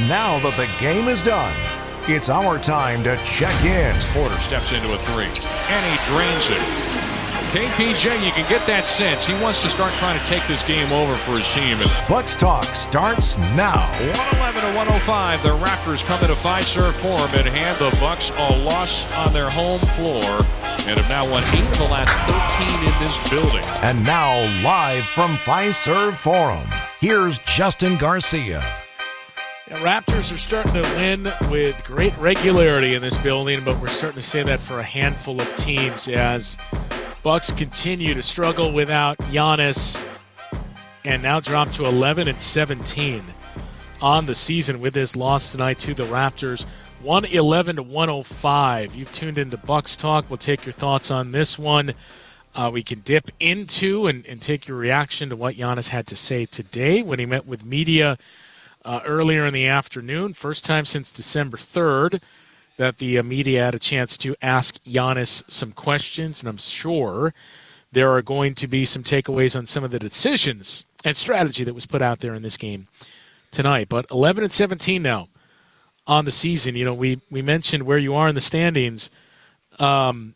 Now that the game is done, it's our time to check in. Porter steps into a three, and he drains it. KPJ, you can get that sense. He wants to start trying to take this game over for his team. Bucks Talk starts now. 111-105, the Raptors come into Fiserv Forum and hand the Bucks a loss on their home floor and have now won 8 of the last 13 in this building. And now, live from Fiserv Forum, here's Justin Garcia. Raptors are starting to win with great regularity in this building, but we're starting to say that for a handful of teams as Bucks continue to struggle without Giannis and now drop to 11-17 on the season with this loss tonight to the Raptors. 111-105. You've tuned into Bucks Talk. We'll take your thoughts on this one. We can dip into and take your reaction to what Giannis had to say today when he met with media earlier in the afternoon. First time since December 3rd that the media had a chance to ask Giannis some questions, and I'm sure there are going to be some takeaways on some of the decisions and strategy that was put out there in this game tonight. But 11-17 now on the season. You know, we mentioned where you are in the standings. I've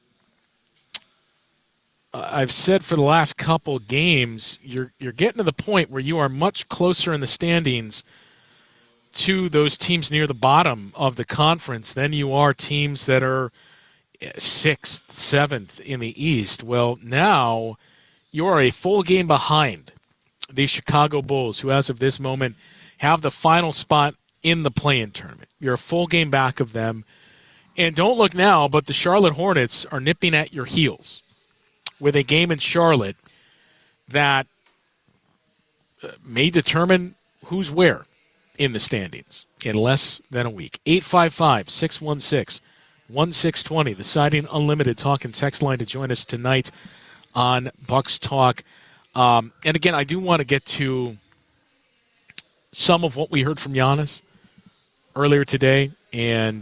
said for the last couple games, you're getting to the point where you are much closer in the standings to those teams near the bottom of the conference than you are teams that are 6th, 7th in the East. Well, now you are a full game behind the Chicago Bulls, who as of this moment have the final spot in the play-in tournament. You're a full game back of them. And don't look now, but the Charlotte Hornets are nipping at your heels with a game in Charlotte that may determine who's where in the standings in less than a week. 855-616-1620, the Siding Unlimited talk and text line to join us tonight on Bucks Talk. And again, I do want to get to some of what we heard from Giannis earlier today and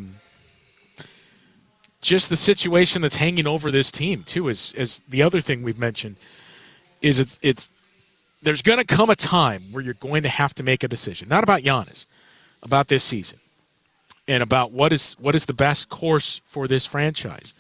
just the situation that's hanging over this team, too, as the other thing we've mentioned is it's there's going to come a time where you're going to have to make a decision, not about Giannis, about this season, and about what is the best course for this franchise.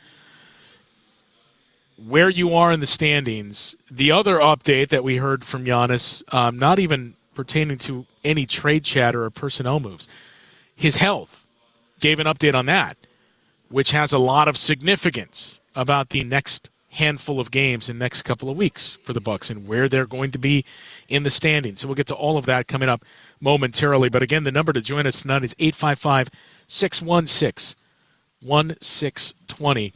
Where you are in the standings, the other update that we heard from Giannis, not even pertaining to any trade chatter or personnel moves, his health, gave an update on that, which has a lot of significance about the next handful of games in the next couple of weeks for the Bucks and where they're going to be in the standings. So we'll get to all of that coming up momentarily. But again, the number to join us tonight is 855-616-1620.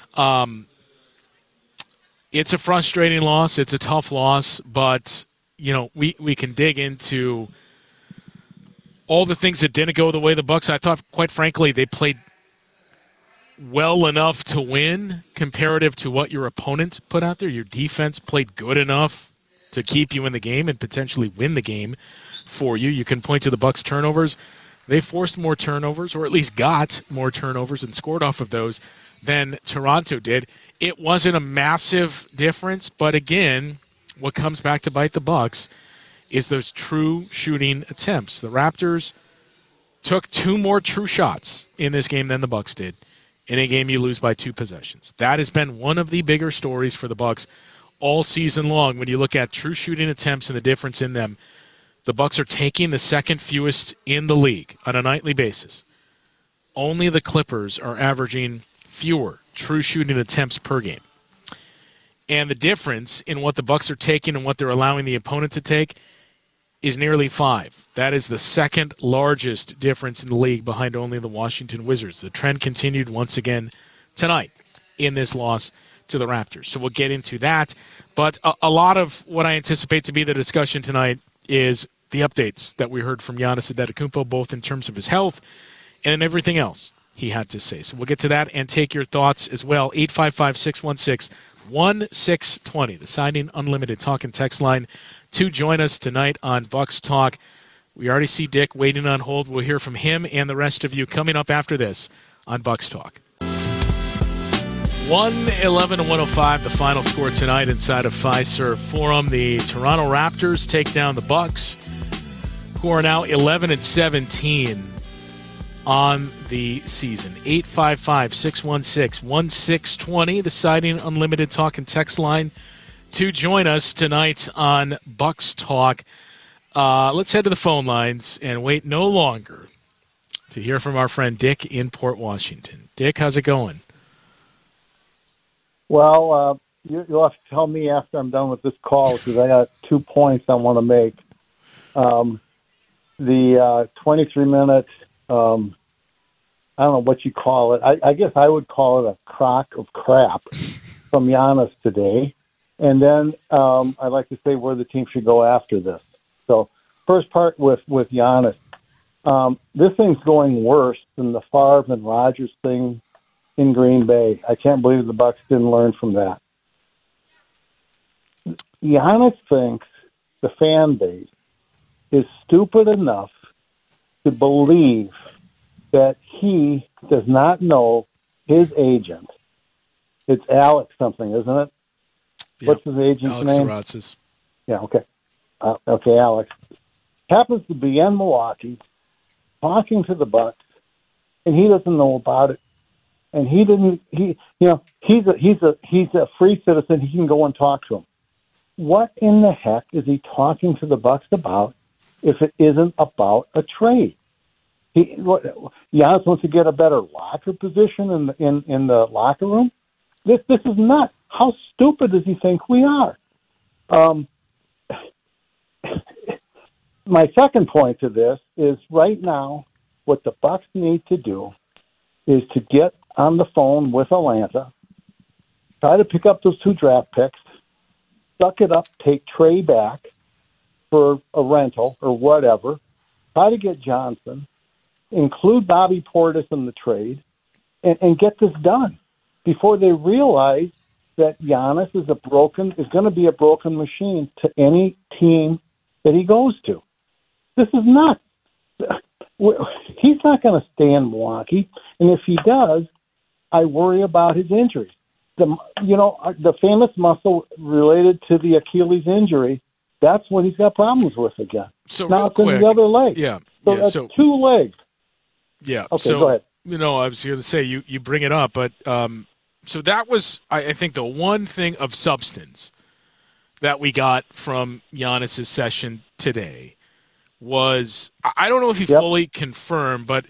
It's a frustrating loss. It's a tough loss. But, you know, we can dig into all the things that didn't go the way the Bucks. I thought, quite frankly, they played well enough to win comparative to what your opponent put out there. Your defense played good enough to keep you in the game and potentially win the game for you. You can point to the Bucks' turnovers. They forced more turnovers, or at least got more turnovers and scored off of those than Toronto did. It wasn't a massive difference, but again, what comes back to bite the Bucks is those true shooting attempts. The Raptors took 2 more true shots in this game than the Bucks did. In a game you lose by 2 possessions. That has been one of the bigger stories for the Bucks all season long. When you look at true shooting attempts and the difference in them, the Bucks are taking the second fewest in the league on a nightly basis. Only the Clippers are averaging fewer true shooting attempts per game. And the difference in what the Bucks are taking and what they're allowing the opponent to take is nearly 5. That is the second largest difference in the league behind only the Washington Wizards. The trend continued once again tonight in this loss to the Raptors. So we'll get into that. But a lot of what I anticipate to be the discussion tonight is the updates that we heard from Giannis Antetokounmpo, both in terms of his health and everything else he had to say. So we'll get to that and take your thoughts as well. 855-616-1620, the Siding Unlimited talk and text line to join us tonight on Bucks Talk. We already see Dick waiting on hold. We'll hear from him and the rest of you coming up after this on Bucks Talk. 111-105, the final score tonight inside of Fiserv Forum. The Toronto Raptors take down the Bucks. who are now 11-17 on the season. 855-616-1620, the Siding Unlimited talk and text line to join us tonight on Bucks Talk. Let's head to the phone lines and wait no longer to hear from our friend Dick in Port Washington. Dick, how's it going? Well, you'll have to tell me after I'm done with this call because I got 2 points I want to make. The 23-minute, I don't know what you call it. I guess I would call it a crock of crap from Giannis today. And then I'd like to say where the team should go after this. So first part with Giannis. This thing's going worse than the Favre and Rodgers thing in Green Bay. I can't believe the Bucs didn't learn from that. Giannis thinks the fan base is stupid enough to believe that he does not know his agent. It's Alex something, isn't it? Yep. What's his agent's Alex name? Saratzis. Yeah, okay. Okay, Alex. Happens to be in Milwaukee, talking to the Bucs, and he doesn't know about it. And he's a free citizen. He can go and talk to him. What in the heck is he talking to the Bucs about if it isn't about a trade? Giannis wants to get a better locker position in the locker room. This is nuts. How stupid does he think we are? My second point to this is right now what the Bucs need to do is to get on the phone with Atlanta, try to pick up those 2 draft picks, suck it up, take Trey back for a rental or whatever, try to get Johnson, include Bobby Portis in the trade, and get this done before they realize that Giannis is going to be a broken machine to any team that he goes to. This is nuts. He's not going to stay in Milwaukee, and if he does, I worry about his injuries. The famous muscle related to the Achilles injury, that's what he's got problems with again. So now real it's quick, in the other leg. Yeah. So that's 2 legs. Yeah. Okay, so, go ahead. I was going to say, you bring it up, but so that was, I think, the one thing of substance that we got from Giannis' session today was, I don't know if he fully confirmed, but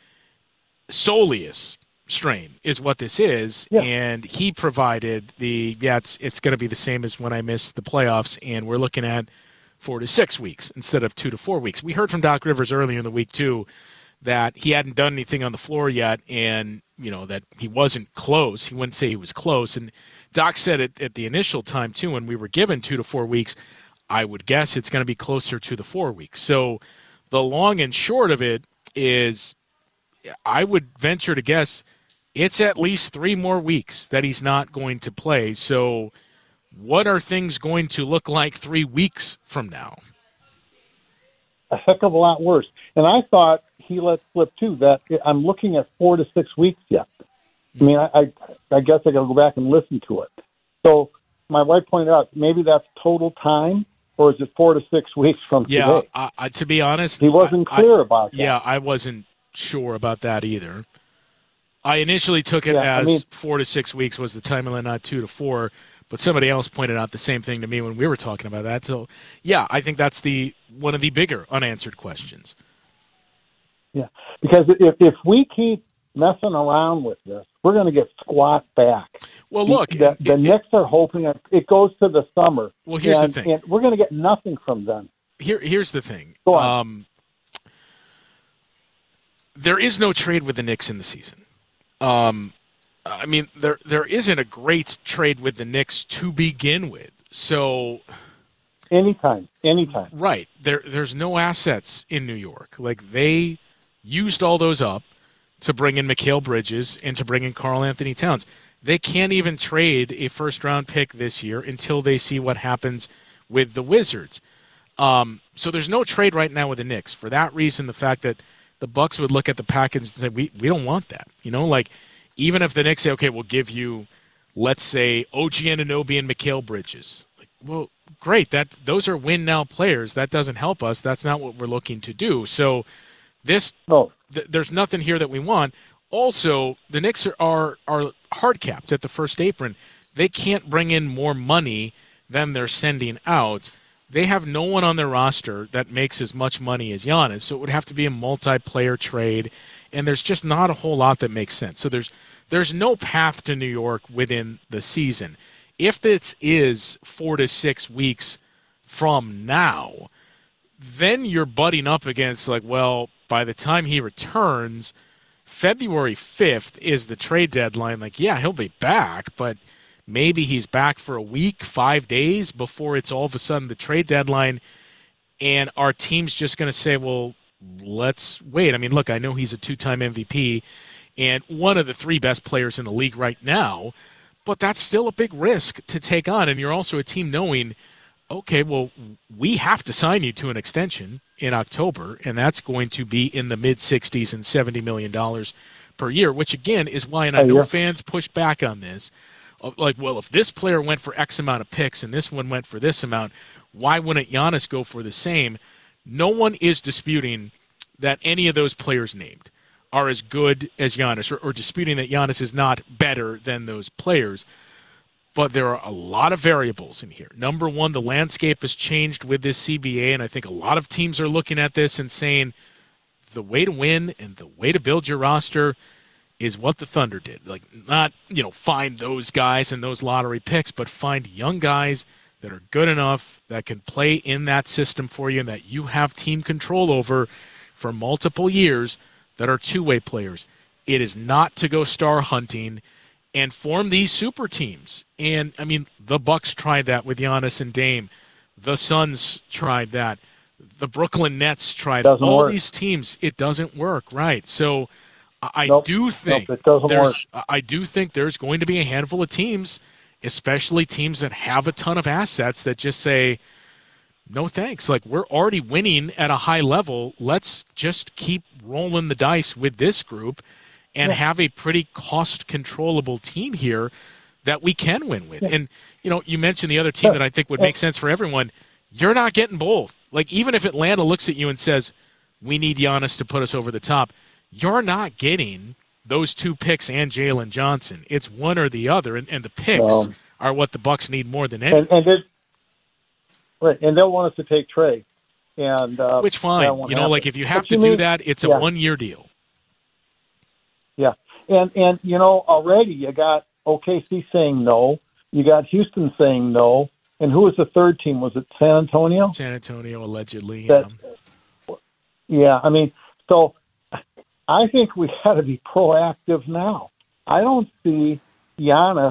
soleus strain is what this is, and he provided it's going to be the same as when I missed the playoffs, and we're looking at 4 to 6 weeks instead of 2 to 4 weeks. We heard from Doc Rivers earlier in the week too that he hadn't done anything on the floor yet, and that he wasn't close. He wouldn't say he was close, and Doc said it at the initial time too when we were given 2 to 4 weeks. I would guess it's going to be closer to the 4 weeks. So the long and short of it is, I would venture to guess it's at least 3 more weeks that he's not going to play. So what are things going to look like 3 weeks from now? A heck of a lot worse. And I thought he let slip, too, that I'm looking at 4 to 6 weeks yet. I mean, I guess I got to go back and listen to it. So my wife pointed out, maybe that's total time, or is it 4 to 6 weeks from today? Yeah, to be honest, he wasn't clear about that. Yeah, I wasn't sure about that either. I initially took it as 4 to 6 weeks was the time limit, not 2 to 4. But somebody else pointed out the same thing to me when we were talking about that. So, yeah, I think that's one of the bigger unanswered questions. Yeah, because if we keep messing around with this, we're going to get squat back. Well, look. The Knicks are hoping it goes to the summer. Well, here's the thing. And we're going to get nothing from them. Here's the thing. Go on. There is no trade with the Knicks in the season. I mean, there isn't a great trade with the Knicks to begin with. So anytime. Right. There's no assets in New York. Like, they used all those up to bring in Mikal Bridges and to bring in Karl Anthony Towns. They can't even trade a first-round pick this year until they see what happens with the Wizards. So there's no trade right now with the Knicks. For that reason, the fact that the Bucks would look at the package and say, we don't want that. Like, even if the Knicks say, okay, we'll give you, let's say, OG Anunoby and Mikal Bridges. Like, Well, great. Those are win now players. That doesn't help us. That's not what we're looking to do. So there's nothing here that we want. Also, the Knicks are hard capped at the first apron. They can't bring in more money than they're sending out. They have no one on their roster that makes as much money as Giannis, so it would have to be a multiplayer trade, and there's just not a whole lot that makes sense. So there's no path to New York within the season. If this is 4 to 6 weeks from now, then you're butting up against, by the time he returns, February 5th is the trade deadline. He'll be back, but maybe he's back for a week, 5 days before it's all of a sudden the trade deadline, and our team's just going to say, well, let's wait. I mean, look, I know he's a 2-time MVP and one of the 3 best players in the league right now, but that's still a big risk to take on, and you're also a team knowing, okay, well, we have to sign you to an extension in October, and that's going to be in the mid-60s and $70 million per year, which, again, is why, and I know fans push back on this, if this player went for X amount of picks and this one went for this amount, why wouldn't Giannis go for the same? No one is disputing that any of those players named are as good as Giannis, or disputing that Giannis is not better than those players. But there are a lot of variables in here. Number one, the landscape has changed with this CBA, and I think a lot of teams are looking at this and saying the way to win and the way to build your roster is what the Thunder did. Not, find those guys and those lottery picks, but find young guys that are good enough, that can play in that system for you, and that you have team control over for multiple years, that are two-way players. It is not to go star hunting and form these super teams. And, I mean, the Bucks tried that with Giannis and Dame. The Suns tried that. The Brooklyn Nets tried it. All these teams, it doesn't work, right? So I do think there's going to be a handful of teams, especially teams that have a ton of assets, that just say, no thanks. We're already winning at a high level. Let's just keep rolling the dice with this group and have a pretty cost-controllable team here that we can win with. And, you mentioned the other team that I think would make sense for everyone. You're not getting both. Even if Atlanta looks at you and says, we need Giannis to put us over the top, you're not getting those 2 picks and Jalen Johnson. It's one or the other, and the picks are what the Bucks need more than anything. And they'll want us to take Trey. Which, fine. If you have to do that, it's a 1-year deal. Yeah. And already you got OKC saying no. You got Houston saying no. And who was the third team? Was it San Antonio? San Antonio, allegedly. Yeah. I mean, so I think we got to be proactive now. I don't see Giannis.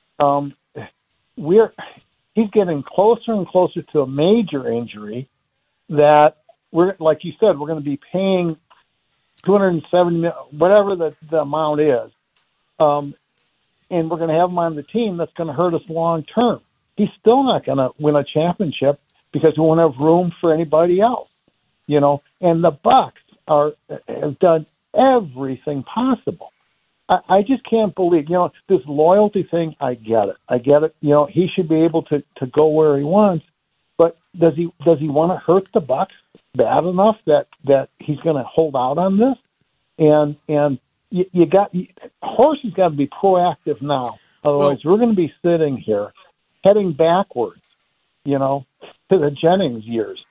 He's getting closer and closer to a major injury that we're, like you said, we're going to be paying $270 million, whatever the amount is, and we're going to have him on the team. That's going to hurt us long term. He's still not going to win a championship because we won't have room for anybody else, And the Bucks have done everything possible. I just can't believe, this loyalty thing. I get it. He should be able to go where he wants, but does he want to hurt the Bucks bad enough that he's going to hold out on this? And Horst has got to be proactive now. Otherwise, we're going to be sitting here heading backwards, to the Jennings years,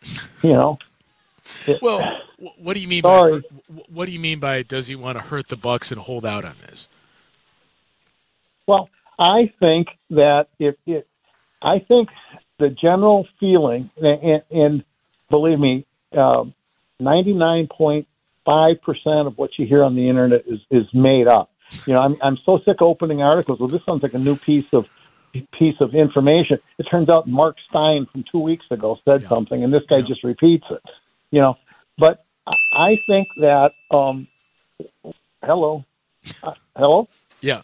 Well, what do you mean by what do you mean by does he want to hurt the Bucks and hold out on this? Well, I think that I think the general feeling, and believe me, 99.5% of what you hear on the internet is made up. I'm so sick of opening articles. Well, this sounds like a new piece of information. It turns out Mark Stein from 2 weeks ago said something, and this guy just repeats it. But I think that, hello? Yeah.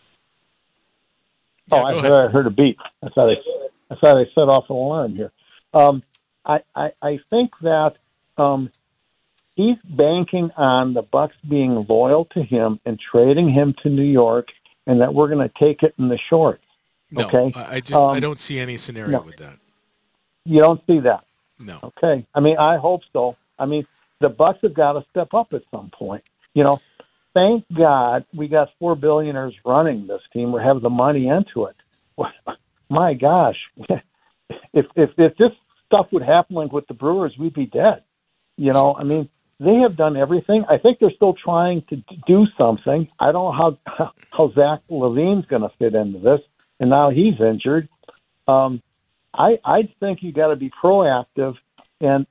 I heard a beep. I thought I set off an alarm here. I think that he's banking on the Bucks being loyal to him and trading him to New York, and that we're going to take it in the shorts. No, Okay, I don't see any scenario with that. You don't see that. No. Okay. I mean, I hope so. I mean, the Bucks have got to step up at some point. Thank God we got 4 billionaires running this team. We have the money into it. My gosh, if this stuff would happen like with the Brewers, we'd be dead. I mean, they have done everything. I think they're still trying to do something. I don't know how Zach LaVine's going to fit into this, and now he's injured. I think you got to be proactive, and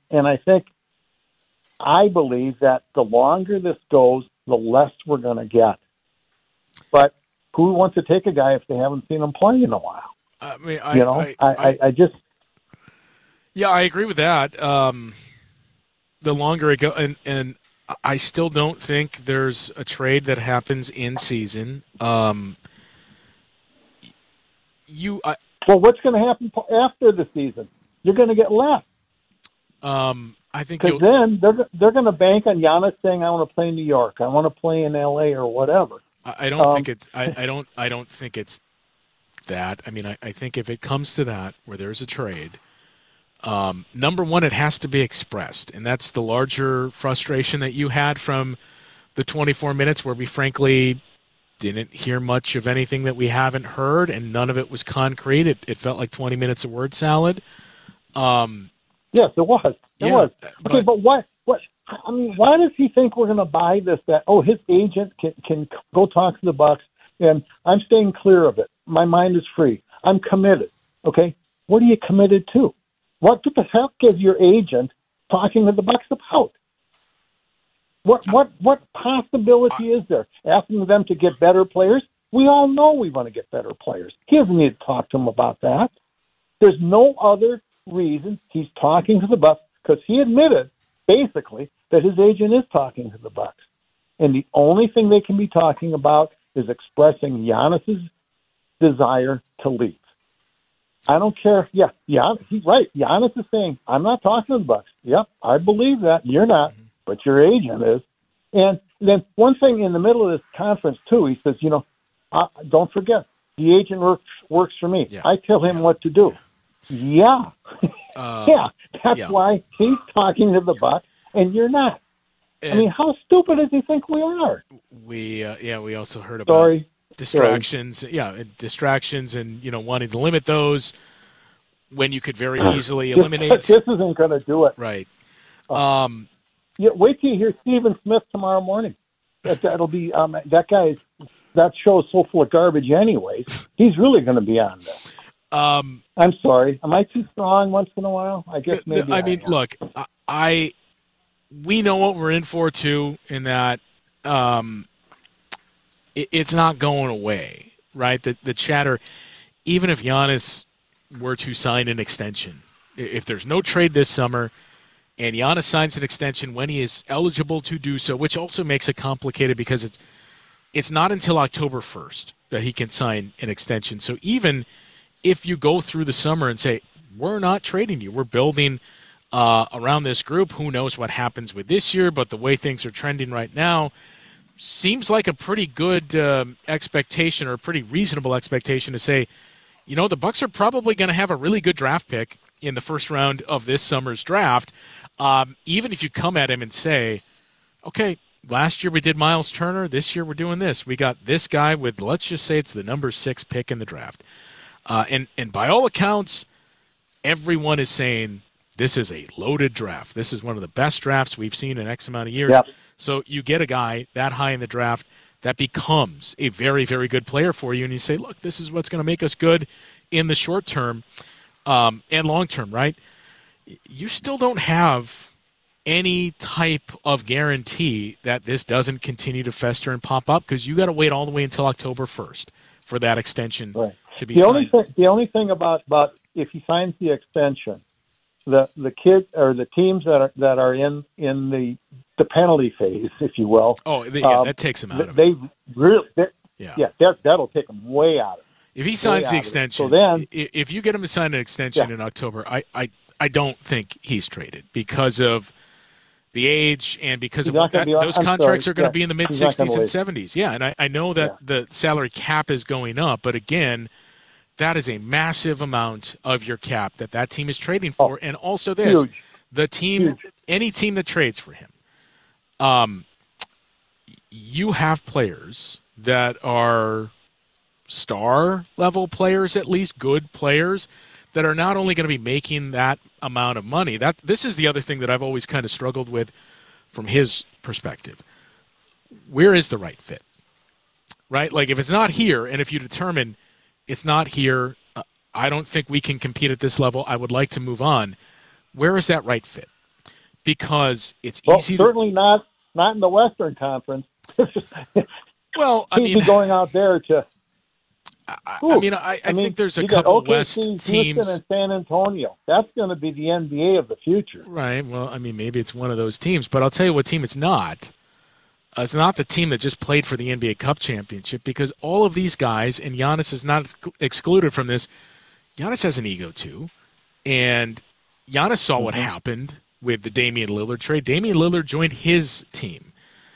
I believe that the longer this goes, the less we're going to get. But who wants to take a guy if they haven't seen him play in a while? I mean, I just. Yeah, I agree with that. The longer it goes, and I still don't think there's a trade that happens in season. Well, what's going to happen after the season? You're going to get less. I think because then they're going to bank on Giannis saying, "I want to play in New York. I want to play in L.A. or whatever." I don't think it's. I don't think it's that. I mean, I think if it comes to that, where there's a trade, number one, it has to be expressed, and that's the larger frustration that you had from the 24 minutes where we frankly didn't hear much of anything that we haven't heard, and none of it was concrete. It felt like 20 minutes of word salad. Yes, it was. It was. Okay, but what? I mean, why does he think we're going to buy this? That his agent can go talk to the Bucks, and I'm staying clear of it. My mind is free. I'm committed. Okay, what are you committed to? What the heck is your agent talking to the Bucks about? What possibility is there? Asking them to get better players? We all know we want to get better players. He doesn't need to talk to them about that. There's no other reason he's talking to the Bucks, because he admitted basically that his agent is talking to the Bucks, and the only thing they can be talking about is expressing Giannis's desire to leave. I don't care. Yeah, he's right. Giannis is saying, "I'm not talking to the Bucks." Yep, I believe that. You're not, but your agent is. And then one thing in the middle of this conference too, he says, don't forget, the agent works for me. Yeah. I tell him what to do. Yeah. That's why he's talking to the Bucks and you're not. I mean, how stupid does he think we are? We also heard about distractions. Sorry. Yeah, distractions and, wanting to limit those when you could very easily eliminate. This isn't going to do it. Right. Wait till you hear Stephen Smith tomorrow morning. That'll be that show is so full of garbage anyways. He's really going to be on this. I'm sorry. Am I too strong once in a while? I guess maybe. I mean, look, we know what we're in for too, in that it's not going away, right? The chatter, even if Giannis were to sign an extension, if there's no trade this summer, and Giannis signs an extension when he is eligible to do so, which also makes it complicated because it's not until October 1st that he can sign an extension. So even if you go through the summer and say, we're not trading you, we're building around this group, who knows what happens with this year, but the way things are trending right now seems like a pretty good expectation, or a pretty reasonable expectation to say, the Bucks are probably going to have a really good draft pick in the first round of this summer's draft. Even if you come at him and say, okay, last year we did Miles Turner, this year we're doing this. We got this guy with, let's just say it's the number 6 pick in the draft. And by all accounts, everyone is saying this is a loaded draft. This is one of the best drafts we've seen in X amount of years. Yep. So you get a guy that high in the draft that becomes a very, very good player for you, and you say, look, this is what's going to make us good in the short term and long term, right? You still don't have any type of guarantee that this doesn't continue to fester and pop up, because you got to wait all the way until October 1st for that extension to be signed. The only thing about if he signs the extension, the kids or the teams that are in the penalty phase, if you will. That takes him out of it. That'll take him way out of it. If he signs the extension, so then, if you get him to sign an extension in October, I don't think he's traded because of the age and because of those contracts are going to be in the mid-60s and 70s. Yeah, and I know that the salary cap is going up, but again, that is a massive amount of your cap that team is trading for. And also this, huge. the team, Huge. any team that trades for him, you have players that are star-level players, at least good players, that are not only going to be making that amount of money. This is the other thing that I've always kind of struggled with from his perspective. Where is the right fit? Right? Like, if it's not here, and if you determine it's not here, I don't think we can compete at this level, I would like to move on. Where is that right fit? Because it's easy certainly not in the Western Conference. Well, I He'd mean, be going out there to. I think there's a you got couple OKC, West Houston, teams. and San Antonio. That's going to be the NBA of the future. Right. Well, I mean, maybe it's one of those teams, but I'll tell you what team it's not. It's not the team that just played for the NBA Cup championship, because all of these guys, and Giannis is not excluded from this, Giannis has an ego too. And Giannis saw what happened with the Damian Lillard trade. Damian Lillard joined his team.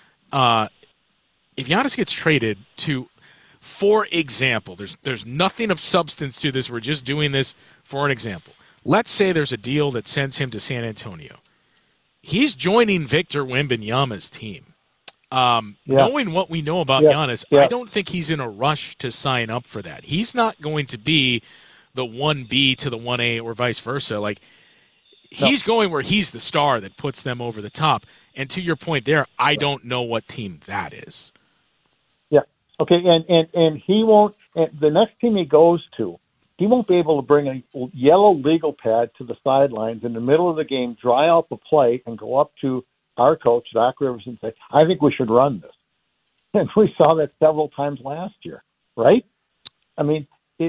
If Giannis gets traded to, for example, there's nothing of substance to this. We're just doing this for an example. Let's say there's a deal that sends him to San Antonio. He's joining Victor Wembanyama's team. Knowing what we know about Giannis, I don't think he's in a rush to sign up for that. He's not going to be the 1B to the 1A or vice versa. Like, he's going where he's the star that puts them over the top. And to your point there, I don't know what team that is. Yeah. Okay. And he won't. And the next team he goes to, he won't be able to bring a yellow legal pad to the sidelines in the middle of the game, dry out the play, and go up to our coach, Doc Rivers, and say, "I think we should run this." And we saw that several times last year, right? I mean,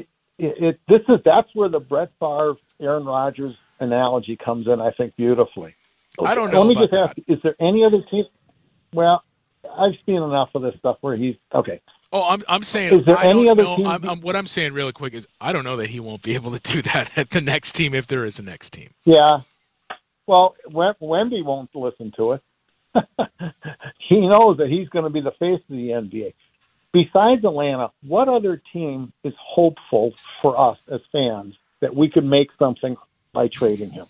that's where the Brett Favre, Aaron Rodgers analogy comes in, I think, beautifully. I don't know. Let me about just ask: that. is there any other team? Well, I've seen enough of this stuff where he's okay. Oh, I'm saying. Is there I any don't other know. team? What I'm saying really quick is I don't know that he won't be able to do that at the next team if there is a next team. Yeah. Well, Wemby won't listen to it. He knows that he's going to be the face of the NBA. Besides Atlanta, what other team is hopeful for us as fans that we could make something by trading him?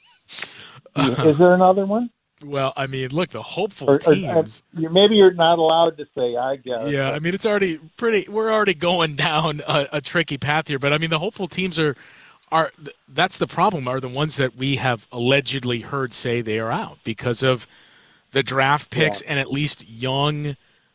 Is there another one? Well, I mean, look, the hopeful teams. Maybe you're not allowed to say, I guess. Yeah, I mean, it's already we're already going down a tricky path here. But, I mean, the hopeful teams are that's the problem, are the ones that we have allegedly heard say they are out because of the draft picks and at least young,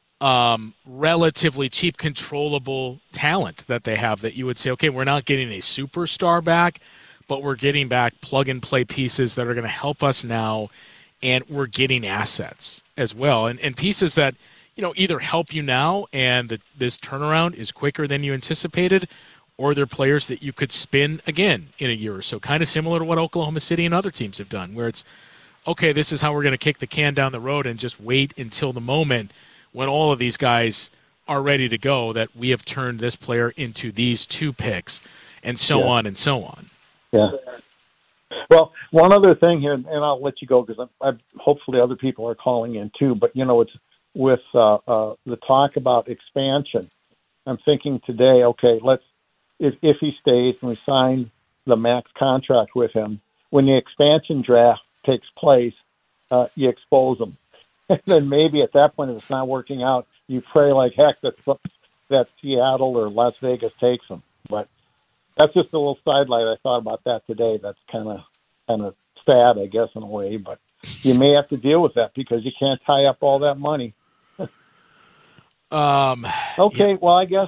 relatively cheap, controllable talent that they have, that you would say, okay, we're not getting a superstar back, but we're getting back plug-and-play pieces that are going to help us now, and we're getting assets as well, and pieces that, you know, either help you now and this turnaround is quicker than you anticipated, or they're players that you could spin again in a year or so, kind of similar to what Oklahoma City and other teams have done, where it's, okay, this is how we're going to kick the can down the road and just wait until the moment when all of these guys are ready to go, that we have turned this player into these two picks, and so on and so on. Yeah. Well, one other thing here, and I'll let you go because hopefully other people are calling in too, but, you know, it's with the talk about expansion. I'm thinking today, okay, if he stays and we sign the max contract with him, when the expansion draft takes place, you expose them. And then maybe at that point, if it's not working out, you pray like heck that Seattle or Las Vegas takes them. But that's just a little sidelight. I thought about that today. That's kind of sad, I guess, in a way. But you may have to deal with that because you can't tie up all that money. Okay, yeah. Well, I guess.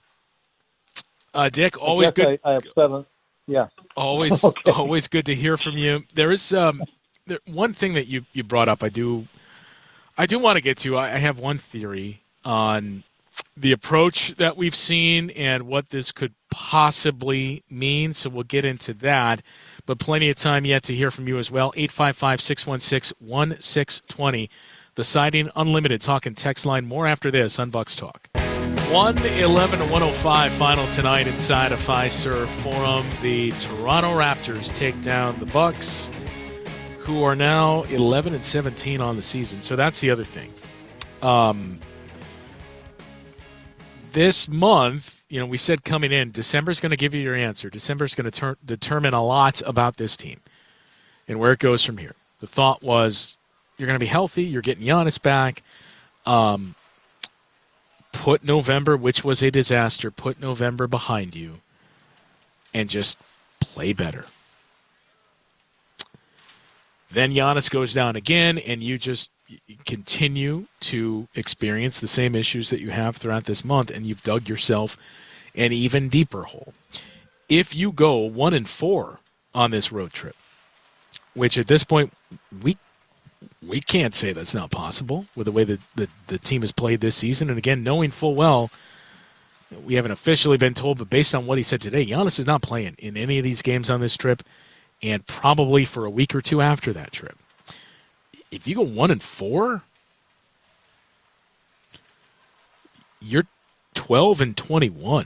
Dick, always good. I have 7. Yeah. Always, okay. Always good to hear from you. There is one thing that you brought up. I do want to get to. I have one theory on the approach that we've seen and what this could possibly mean. So we'll get into that. But plenty of time yet to hear from you as well. 855-616-1620. The Siding Unlimited talk and text line. More after this on Bucks Talk. 111-105 final tonight inside of Fiserv Forum. The Toronto Raptors take down the Bucks, who are now 11-17 on the season. So that's the other thing. This month, we said coming in, December's going to give you your answer. December's going to determine a lot about this team and where it goes from here. The thought was you're going to be healthy. You're getting Giannis back. Put November, which was a disaster, put November behind you and just play better. Then Giannis goes down again, and you just continue to experience the same issues that you have throughout this month, and you've dug yourself an even deeper hole. If you go 1-4 on this road trip, which at this point we can't say that's not possible with the way that the team has played this season, and again, knowing full well, we haven't officially been told, but based on what he said today, Giannis is not playing in any of these games on this trip, and probably for a week or two after that trip. If you go 1-4, you're 12-21.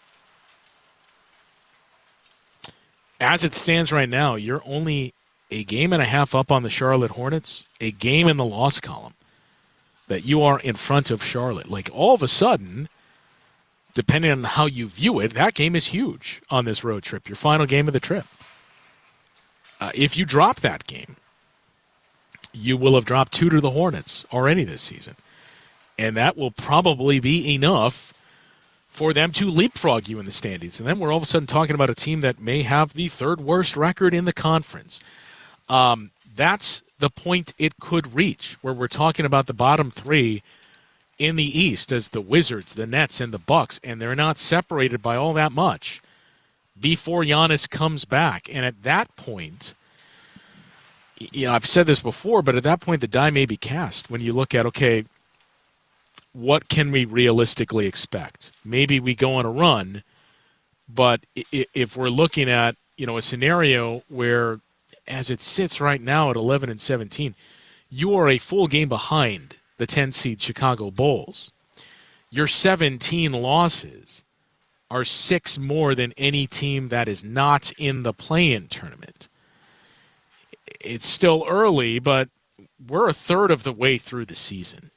As it stands right now, you're only a game and a half up on the Charlotte Hornets, a game in the loss column that you are in front of Charlotte. Like, all of a sudden, depending on how you view it, that game is huge on this road trip, your final game of the trip. If you drop that game, you will have dropped 2 to the Hornets already this season. And that will probably be enough for them to leapfrog you in the standings. And then we're all of a sudden talking about a team that may have the 3rd worst record in the conference. That's the point it could reach, where we're talking about the bottom 3 in the East as the Wizards, the Nets, and the Bucks, and they're not separated by all that much before Giannis comes back. And at that point, I've said this before, but at that point the die may be cast when you look at, okay, what can we realistically expect? Maybe we go on a run, but if we're looking at, a scenario where, as it sits right now at 11-17, you are a full game behind the 10-seed Chicago Bulls. Your 17 losses are 6 more than any team that is not in the play-in tournament. It's still early, but we're a third of the way through the season.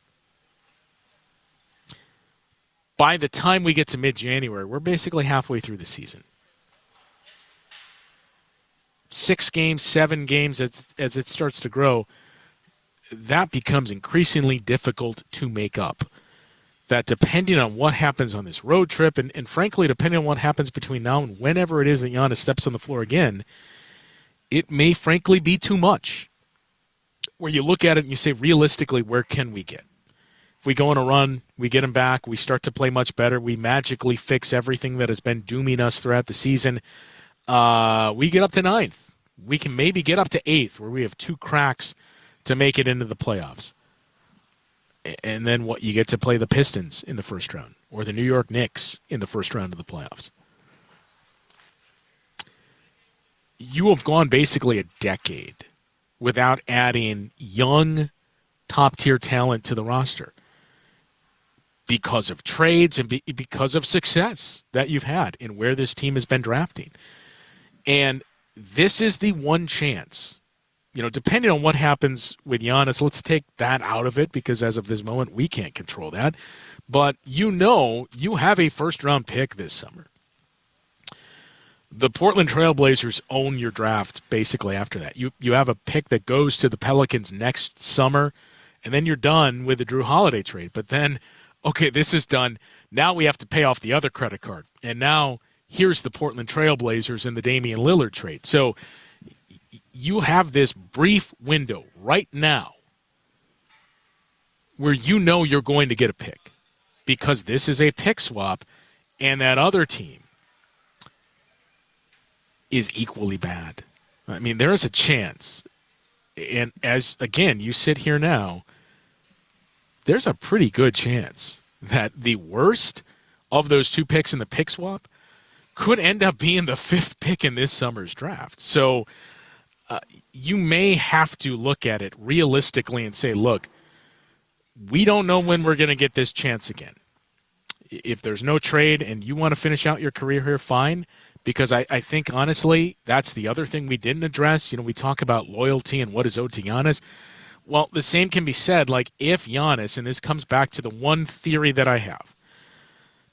By the time we get to mid-January, we're basically halfway through the season. 6 games, 7 games, as it starts to grow, that becomes increasingly difficult to make up. That depending on what happens on this road trip, and frankly, depending on what happens between now and whenever it is that Giannis steps on the floor again, it may frankly be too much. Where you look at it and you say, realistically, where can we get? If we go on a run, we get him back, we start to play much better, we magically fix everything that has been dooming us throughout the season, we get up to 9th. We can maybe get up to 8th, where we have 2 cracks to make it into the playoffs. And then what, you get to play the Pistons in the first round, or the New York Knicks in the first round of the playoffs. You have gone basically a decade without adding young, top-tier talent to the roster because of trades and because of success that you've had in where this team has been drafting. And this is the one chance. Depending on what happens with Giannis, let's take that out of it, because as of this moment, we can't control that. But you have a first-round pick this summer. The Portland Trailblazers own your draft basically after that. You have a pick that goes to the Pelicans next summer, and then you're done with the Drew Holiday trade. But then, okay, this is done. Now we have to pay off the other credit card. And now here's the Portland Trailblazers and the Damian Lillard trade. So you have this brief window right now where you're going to get a pick, because this is a pick swap, and that other team is equally bad. I mean, there is a chance, and as, again, you sit here now, there's a pretty good chance that the worst of those 2 picks in the pick swap could end up being the 5th pick in this summer's draft. So you may have to look at it realistically and say, look, we don't know when we're going to get this chance again. If there's no trade and you want to finish out your career here, fine. Because I think, honestly, that's the other thing we didn't address. We talk about loyalty and what is owed to Giannis. Well, the same can be said, like, if Giannis, and this comes back to the one theory that I have,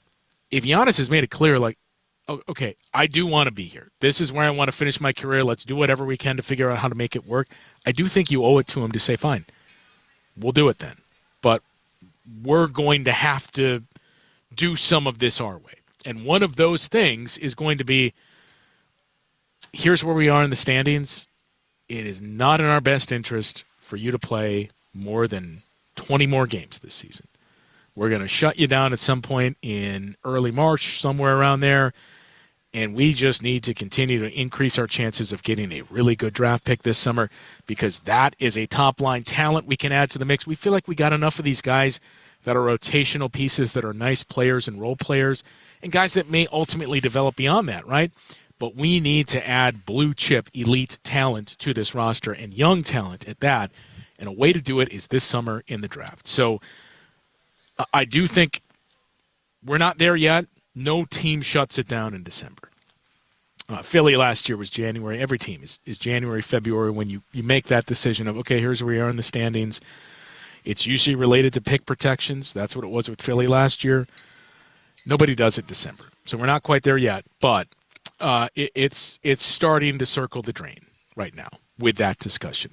if Giannis has made it clear, like, okay, I do want to be here. This is where I want to finish my career. Let's do whatever we can to figure out how to make it work. I do think you owe it to him to say, fine, we'll do it then. But we're going to have to do some of this our way. And one of those things is going to be, here's where we are in the standings. It is not in our best interest for you to play more than 20 more games this season. We're going to shut you down at some point in early March, somewhere around there, and we just need to continue to increase our chances of getting a really good draft pick this summer, because that is a top-line talent we can add to the mix. We feel like we got enough of these guys that are rotational pieces, that are nice players and role players, and guys that may ultimately develop beyond that, right? But we need to add blue-chip elite talent to this roster, and young talent at that, and a way to do it is this summer in the draft. So I do think we're not there yet. No team shuts it down in December. Philly last year was January. Every team is January, February when you make that decision of, okay, here's where we are in the standings. It's usually related to pick protections. That's what it was with Philly last year. Nobody does it December. So we're not quite there yet, but it's starting to circle the drain right now with that discussion.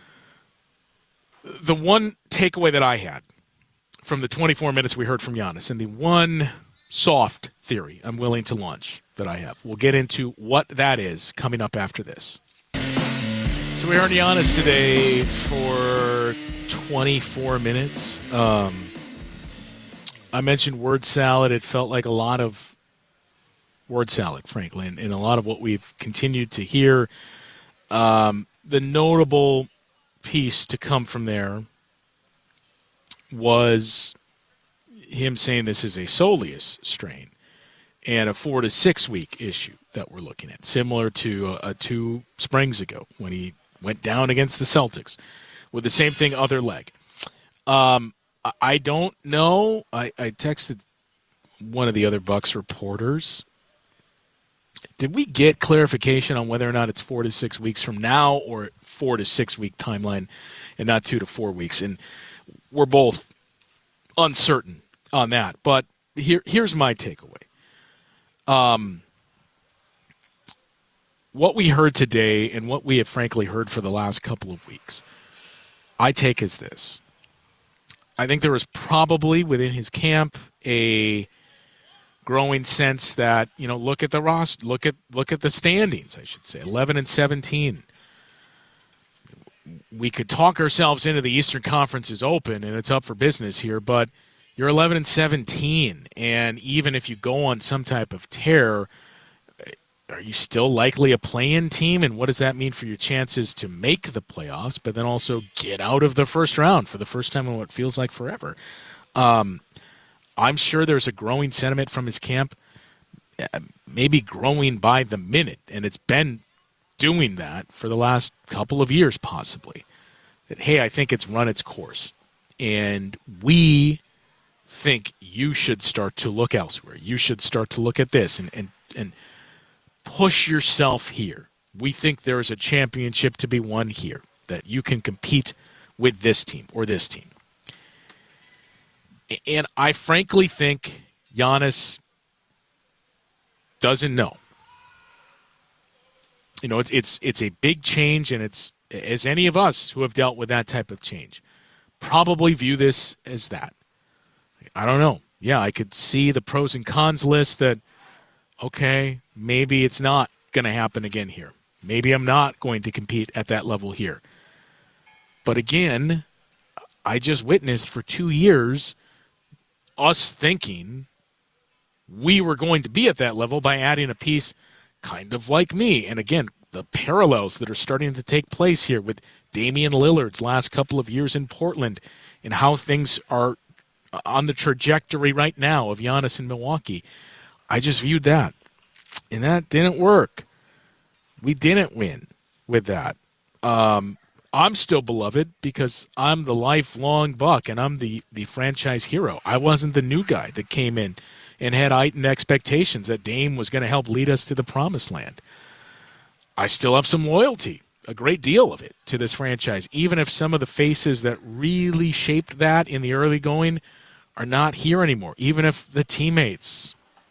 The one takeaway that I had from the 24 minutes we heard from Giannis, and the one soft theory I'm willing to launch that I have, we'll get into what that is coming up after this. So we heard Giannis today for 24 minutes. I mentioned word salad. It felt like a lot of word salad, frankly, and a lot of what we've continued to hear. The notable piece to come from there was him saying this is a soleus strain and a 4 to 6 week issue that we're looking at, similar to 2 springs ago when he went down against the Celtics with the same thing, other leg. I don't know. I texted one of the other Bucks reporters. Did we get clarification on whether or not it's 4 to 6 weeks from now or 4 to 6 week timeline and not 2 to 4 weeks? And we're both uncertain on that. But here's my takeaway. What we heard today and what we have frankly heard for the last couple of weeks, I take as this. I think there was probably within his camp a growing sense that, look at the roster, look at the standings, I should say, 11 and 17. We could talk ourselves into the Eastern Conference is open and it's up for business here, but you're 11 and 17, and even if you go on some type of tear, are you still likely a play-in team? And what does that mean for your chances to make the playoffs, but then also get out of the first round for the first time in what feels like forever? I'm sure there's a growing sentiment from his camp, maybe growing by the minute, and it's been doing that for the last couple of years possibly, that, hey, I think it's run its course. And we think you should start to look elsewhere. You should start to look at this and push yourself here. We think there is a championship to be won here, that you can compete with this team or this team. And I frankly think Giannis doesn't know. It's a big change, and it's, as any of us who have dealt with that type of change probably view this as that. I don't know. Yeah, I could see the pros and cons list that, okay, maybe it's not going to happen again here. Maybe I'm not going to compete at that level here. But again, I just witnessed for 2 years us thinking we were going to be at that level by adding a piece kind of like me. And again, the parallels that are starting to take place here with Damian Lillard's last couple of years in Portland and how things are on the trajectory right now of Giannis in Milwaukee. I just viewed that, and that didn't work. We didn't win with that. I'm still beloved because I'm the lifelong Buck, and I'm the franchise hero. I wasn't the new guy that came in and had heightened expectations that Dame was going to help lead us to the promised land. I still have some loyalty, a great deal of it, to this franchise, even if some of the faces that really shaped that in the early going are not here anymore, even if the teammates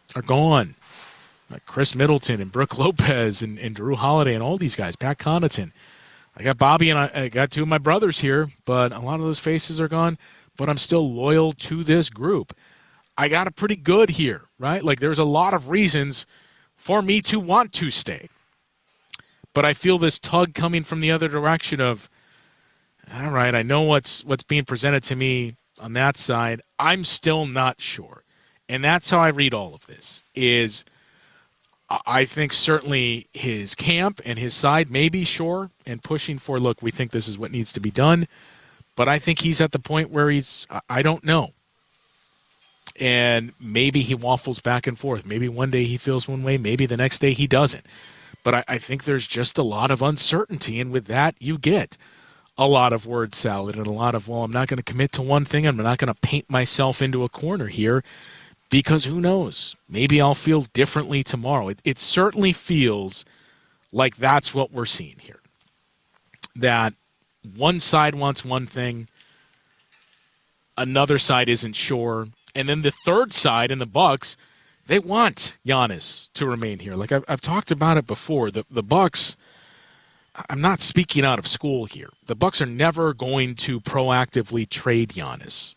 are gone. Like Chris Middleton and Brooke Lopez and Drew Holiday and all these guys, Pat Connaughton. I got Bobby and I got two of my brothers here, but a lot of those faces are gone. But I'm still loyal to this group. I got it pretty good here, right? Like there's a lot of reasons for me to want to stay. But I feel this tug coming from the other direction of, all right, I know what's being presented to me on that side. I'm still not sure. And that's how I read all of this, is I think certainly his camp and his side may be sure and pushing for, look, we think this is what needs to be done. But I think he's at the point where I don't know. And maybe he waffles back and forth. Maybe one day he feels one way, maybe the next day he doesn't. But I think there's just a lot of uncertainty, and with that you get a lot of word salad and a lot of, well, I'm not going to commit to one thing. I'm not going to paint myself into a corner here because who knows? Maybe I'll feel differently tomorrow. It certainly feels like that's what we're seeing here. That one side wants one thing, another side isn't sure, and then the third side in the Bucks, they want Giannis to remain here. Like I've talked about it before. The Bucks, I'm not speaking out of school here. The Bucks are never going to proactively trade Giannis.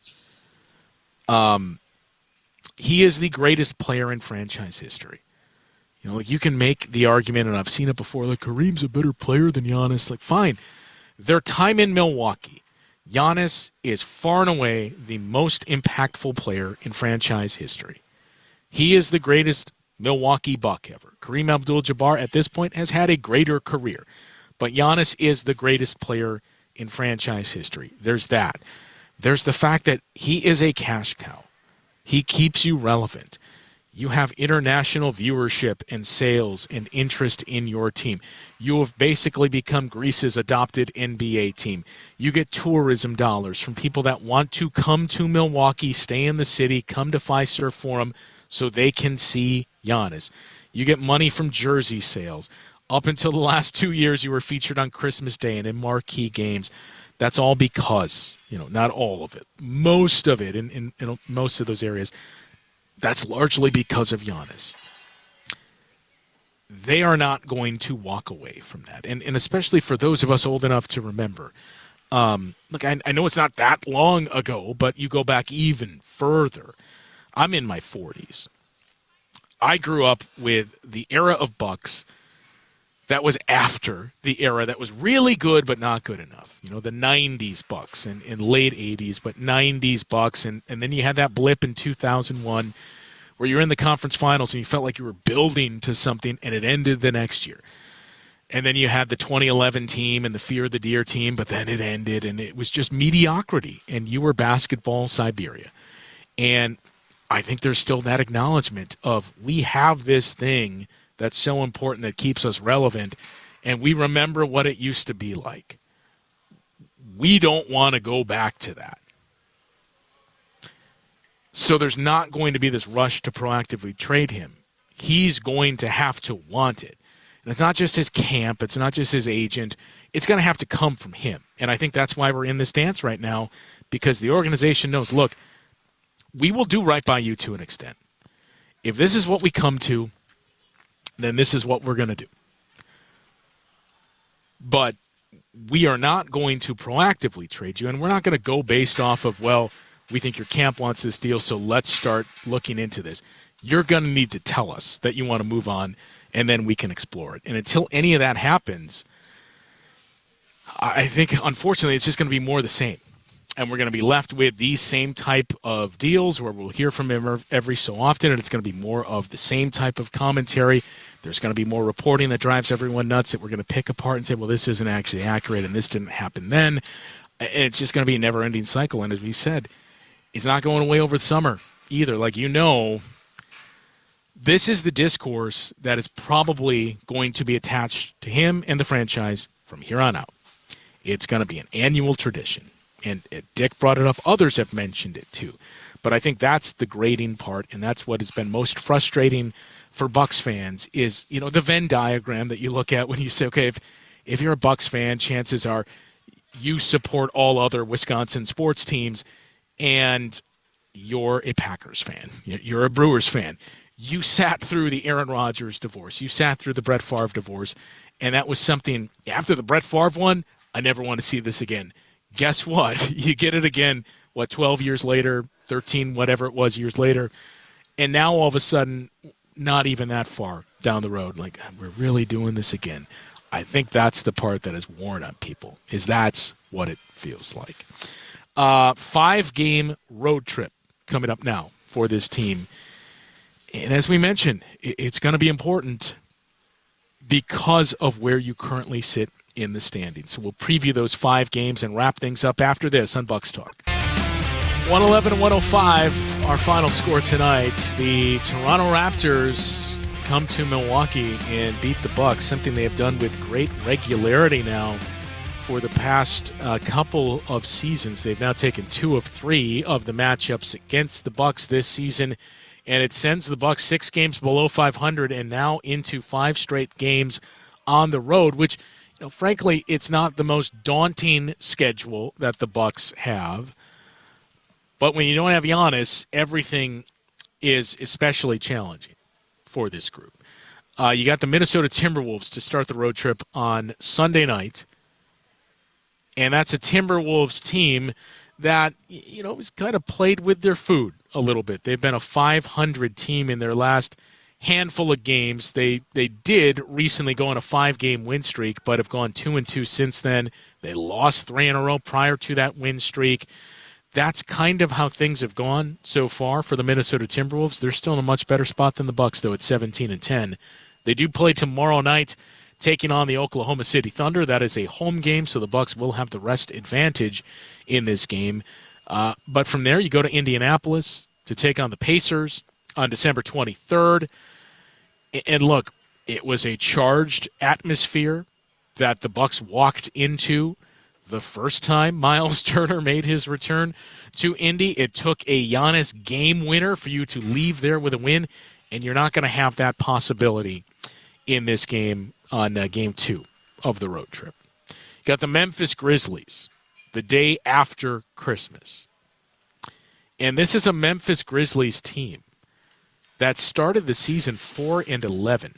He is the greatest player in franchise history. You know, like you can make the argument, and I've seen it before, like Kareem's a better player than Giannis. Like, fine. Their time in Milwaukee, Giannis is far and away the most impactful player in franchise history. He is the greatest Milwaukee Buck ever. Kareem Abdul-Jabbar at this point has had a greater career. But Giannis is the greatest player in franchise history. There's that. There's the fact that he is a cash cow. He keeps you relevant. You have international viewership and sales and interest in your team. You have basically become Greece's adopted NBA team. You get tourism dollars from people that want to come to Milwaukee, stay in the city, come to Fiserv Forum so they can see Giannis. You get money from jersey sales. Up until the last 2 years, you were featured on Christmas Day and in marquee games. That's all because, not all of it, most of it in most of those areas, that's largely because of Giannis. They are not going to walk away from that. And especially for those of us old enough to remember. Look, I know it's not that long ago, but you go back even further. I'm in my 40s. I grew up with the era of Bucks that was after the era that was really good but not good enough. The 90s Bucks and late 80s, but 90s Bucks. And then you had that blip in 2001 where you're in the conference finals and you felt like you were building to something, and it ended the next year. And then you had the 2011 team and the Fear of the Deer team, but then it ended, and it was just mediocrity, and you were basketball Siberia. And I think there's still that acknowledgement of we have this thing that's so important that keeps us relevant, and we remember what it used to be like. We don't want to go back to that. So there's not going to be this rush to proactively trade him. He's going to have to want it. And it's not just his camp. It's not just his agent. It's going to have to come from him. And I think that's why we're in this dance right now, because the organization knows, look, we will do right by you to an extent. If this is what we come to, then this is what we're going to do. But we are not going to proactively trade you, and we're not going to go based off of, well, we think your camp wants this deal, so let's start looking into this. You're going to need to tell us that you want to move on, and then we can explore it. And until any of that happens, I think, unfortunately, it's just going to be more the same. And we're going to be left with these same type of deals where we'll hear from him every so often, and it's going to be more of the same type of commentary. There's going to be more reporting that drives everyone nuts that we're going to pick apart and say, well, this isn't actually accurate, and this didn't happen then. And it's just going to be a never-ending cycle. And as we said, it's not going away over the summer either. Like, this is the discourse that is probably going to be attached to him and the franchise from here on out. It's going to be an annual tradition. And Dick brought it up. Others have mentioned it too. But I think that's the grating part, and that's what has been most frustrating for Bucks fans is, the Venn diagram that you look at when you say, okay, if you're a Bucks fan, chances are you support all other Wisconsin sports teams, and you're a Packers fan. You're a Brewers fan. you sat through the Aaron Rodgers divorce. You sat through the Brett Favre divorce. And that was something, after the Brett Favre one, I never want to see this again. Guess what? You get it again, 12 years later, 13, whatever it was, years later. And now all of a sudden, not even that far down the road, like, we're really doing this again. I think that's the part that is worn on people, is that's what it feels like. 5-game road trip coming up now for this team. And as we mentioned, it's going to be important because of where you currently sit in the standings. So we'll preview those 5 games and wrap things up after this on Bucks Talk. 111-105, our final score tonight. The Toronto Raptors come to Milwaukee and beat the Bucks, something they have done with great regularity now for the past couple of seasons. They've now taken 2 of 3 of the matchups against the Bucks this season, and it sends the Bucks 6 games below 500 and now into 5 straight games on the road, which, frankly, it's not the most daunting schedule that the Bucks have. But when you don't have Giannis, everything is especially challenging for this group. You got the Minnesota Timberwolves to start the road trip on Sunday night. And that's a Timberwolves team that, has kind of played with their food a little bit. They've been a 500 team in their last handful of games. They did recently go on a 5-game win streak, but have gone 2-2 since then. They lost 3 in a row prior to that win streak. That's kind of how things have gone so far for the Minnesota Timberwolves. They're still in a much better spot than the Bucks, though, at 17-10. They do play tomorrow night, taking on the Oklahoma City Thunder. That is a home game, so the Bucks will have the rest advantage in this game. But from there, you go to Indianapolis to take on the Pacers on December 23rd. And look, it was a charged atmosphere that the Bucks walked into the first time Miles Turner made his return to Indy. It took a Giannis game winner for you to leave there with a win, and you're not going to have that possibility in this game on Game 2 of the road trip. You got the Memphis Grizzlies the day after Christmas. And this is a Memphis Grizzlies team that started the season 4-11.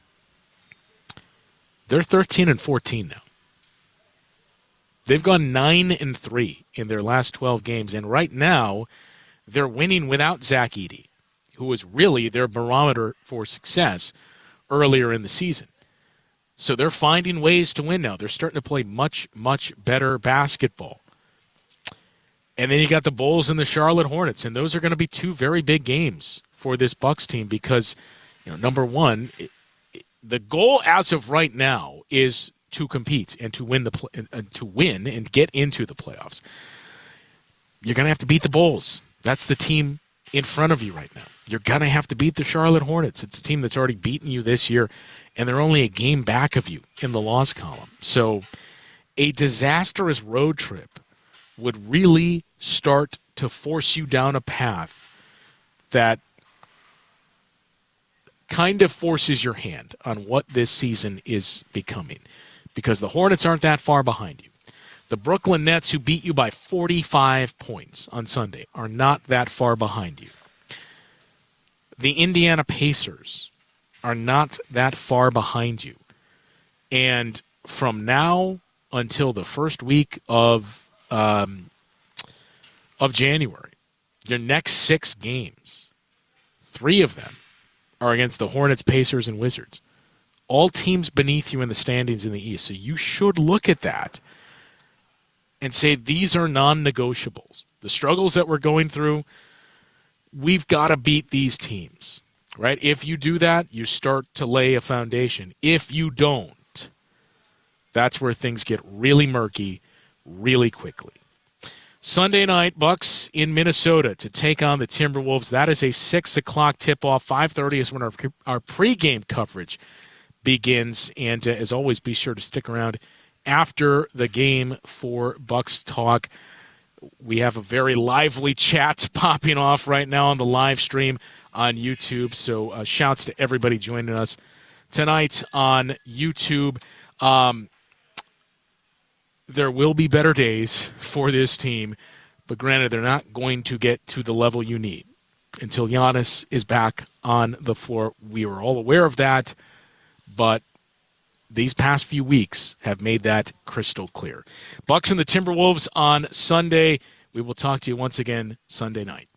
They're 13-14 now. They've gone 9-3 in their last 12 games, and right now they're winning without Zach Edey, who was really their barometer for success earlier in the season. So they're finding ways to win now. They're starting to play much, much better basketball. And then you got the Bulls and the Charlotte Hornets, and those are going to be 2 very big games for this Bucks team because, number one, the goal as of right now is to compete and to win and get into the playoffs. You're going to have to beat the Bulls. That's the team in front of you right now. You're going to have to beat the Charlotte Hornets. It's a team that's already beaten you this year, and they're only a game back of you in the loss column. So a disastrous road trip would really start to force you down a path that kind of forces your hand on what this season is becoming. Because the Hornets aren't that far behind you. The Brooklyn Nets, who beat you by 45 points on Sunday, are not that far behind you. The Indiana Pacers are not that far behind you. And from now until the first week of January, your next 6 games, 3 of them are against the Hornets, Pacers, and Wizards. All teams beneath you in the standings in the East. So you should look at that and say these are non-negotiables. The struggles that we're going through, we've got to beat these teams, right? If you do that, you start to lay a foundation. If you don't, that's where things get really murky really quickly. Sunday night, Bucks in Minnesota to take on the Timberwolves. That is a 6 o'clock tip-off. 5:30 is when our pregame coverage begins. And as always, be sure to stick around after the game for Bucks Talk. We have a very lively chat popping off right now on the live stream on YouTube. So shouts to everybody joining us tonight on YouTube. There will be better days for this team, but granted, they're not going to get to the level you need until Giannis is back on the floor. We were all aware of that, but these past few weeks have made that crystal clear. Bucks and the Timberwolves on Sunday. We will talk to you once again Sunday night.